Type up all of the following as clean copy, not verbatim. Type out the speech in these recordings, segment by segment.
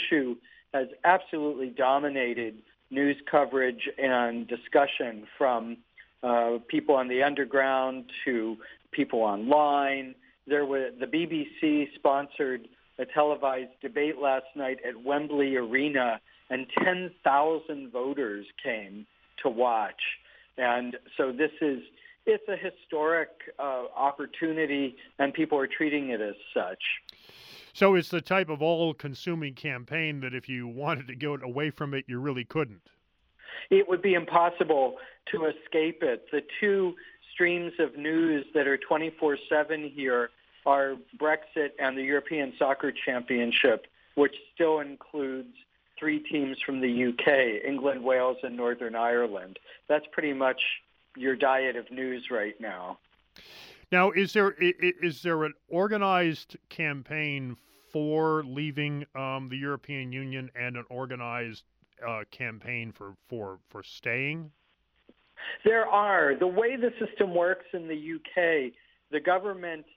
issue has absolutely dominated news coverage and discussion, from people on the underground to people online. The BBC sponsored a televised debate last night at Wembley Arena, and 10,000 voters came to watch. And so it's a historic opportunity, and people are treating it as such. So it's the type of all-consuming campaign that if you wanted to get away from it, you really couldn't. It would be impossible to escape it. The two streams of news that are 24/7 here are Brexit and the European Soccer Championship, which still includes 3 teams from the UK, England, Wales, and Northern Ireland. That's pretty much your diet of news right now. Now, is there an organized campaign for leaving the European Union and an organized campaign for staying? There are. The way the system works in the UK, the government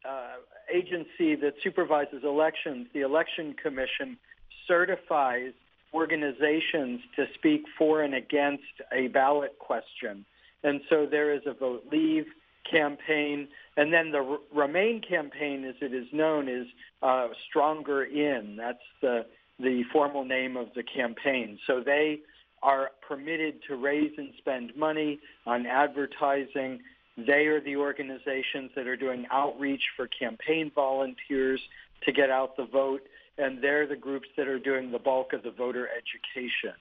agency that supervises elections, the Election Commission, certifies organizations to speak for and against a ballot question. And so there is a Vote Leave campaign, and then the Remain campaign, as it is known, is Stronger In. That's the formal name of the campaign. So they are permitted to raise and spend money on advertising. They are the organizations that are doing outreach for campaign volunteers to get out the vote, and they're the groups that are doing the bulk of the voter education.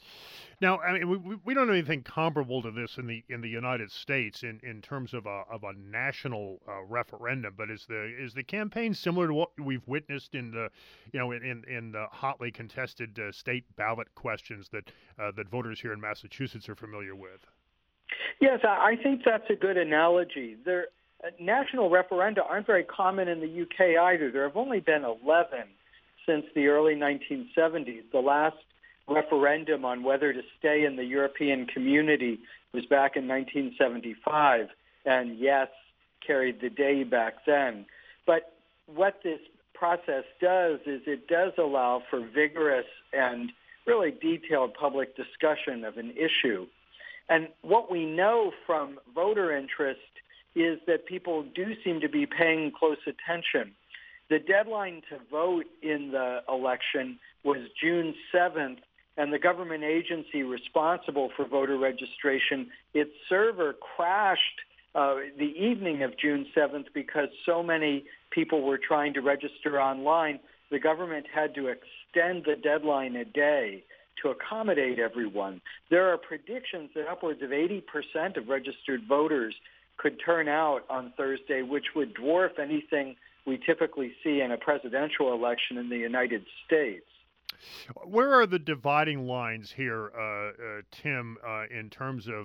Now, I mean, we don't have anything comparable to this in the United States in terms of a national referendum. But is the campaign similar to what we've witnessed in the in the hotly contested state ballot questions that voters here in Massachusetts are familiar with? Yes, I think that's a good analogy. National referenda aren't very common in the UK either. There have only been 11 since the early 1970s. The last referendum on whether to stay in the European community was back in 1975, and yes carried the day back then. But what this process does is it does allow for vigorous and really detailed public discussion of an issue. And what we know from voter interest is that people do seem to be paying close attention. The deadline to vote in the election was June 7th, and the government agency responsible for voter registration, its server crashed the evening of June 7th because so many people were trying to register online. The government had to extend the deadline a day to accommodate everyone. There are predictions that upwards of 80% of registered voters could turn out on Thursday, which would dwarf anything we typically see in a presidential election in the United States. Where are the dividing lines here, Tim, in terms of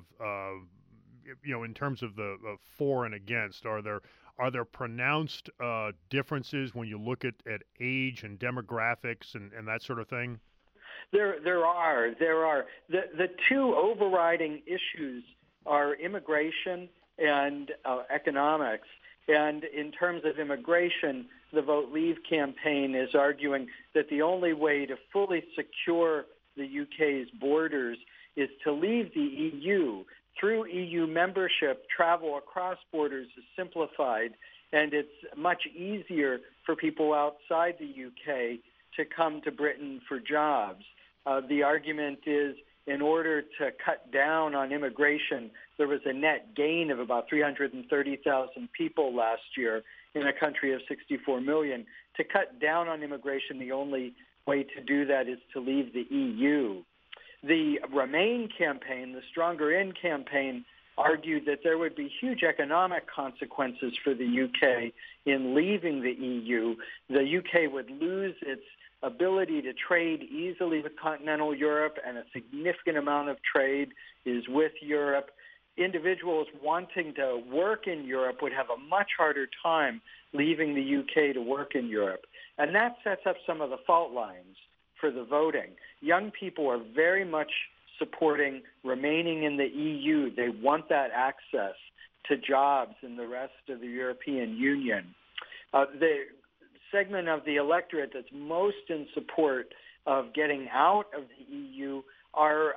in terms of the for and against? Are there pronounced differences when you look at age and demographics and that sort of thing? There are. The two overriding issues are immigration and economics. And in terms of immigration, the Vote Leave campaign is arguing that the only way to fully secure the UK's borders is to leave the EU. Through EU membership, travel across borders is simplified, and it's much easier for people outside the UK to come to Britain for jobs. The argument is, in order to cut down on immigration, there was a net gain of about 330,000 people last year in a country of 64 million. To cut down on immigration, the only way to do that is to leave the EU. The Remain campaign, the Stronger In campaign, argued that there would be huge economic consequences for the UK in leaving the EU. The UK would lose its ability to trade easily with continental Europe, and a significant amount of trade is with Europe. Individuals wanting to work in Europe would have a much harder time leaving the UK to work in Europe. And that sets up some of the fault lines for the voting. Young people are very much supporting remaining in the EU. They want that access to jobs in the rest of the European Union. The segment of the electorate that's most in support of getting out of the EU are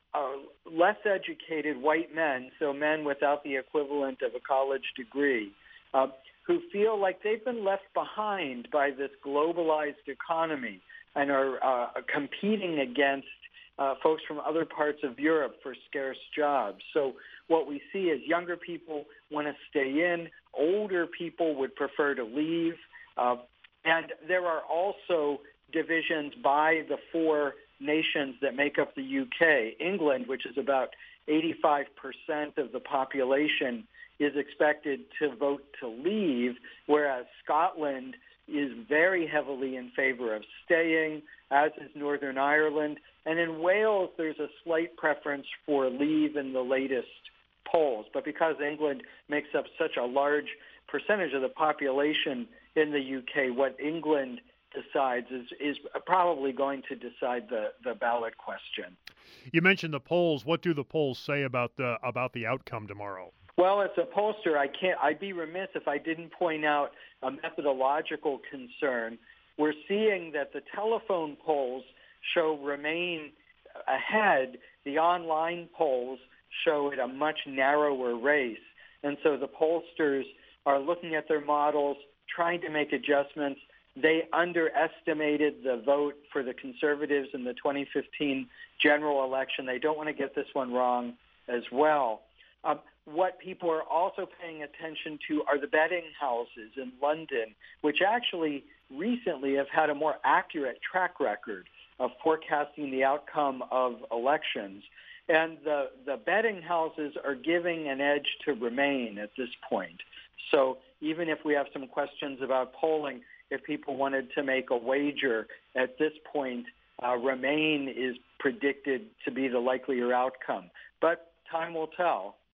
less educated white men, so men without the equivalent of a college degree, who feel like they've been left behind by this globalized economy and are competing against folks from other parts of Europe for scarce jobs. So what we see is younger people want to stay in, older people would prefer to leave, and there are also divisions by the four nations that make up the UK. England, which is about 85% of the population, is expected to vote to leave, whereas Scotland is very heavily in favor of staying, as is Northern Ireland. And in Wales, there's a slight preference for leave in the latest polls. But because England makes up such a large percentage of the population in the UK, what England decides is probably going to decide the ballot question. You mentioned the polls. What do the polls say about the outcome tomorrow? Well, as a pollster, I'd be remiss if I didn't point out a methodological concern. We're seeing that the telephone polls show Remain ahead. The online polls show it a much narrower race. And so the pollsters are looking at their models, trying to make adjustments. They underestimated the vote for the Conservatives in the 2015 general election. They don't want to get this one wrong as well. What people are also paying attention to are the betting houses in London, which actually recently have had a more accurate track record of forecasting the outcome of elections. And the betting houses are giving an edge to Remain at this point. So even if we have some questions about polling, if people wanted to make a wager at this point, Remain is predicted to be the likelier outcome. But time will tell.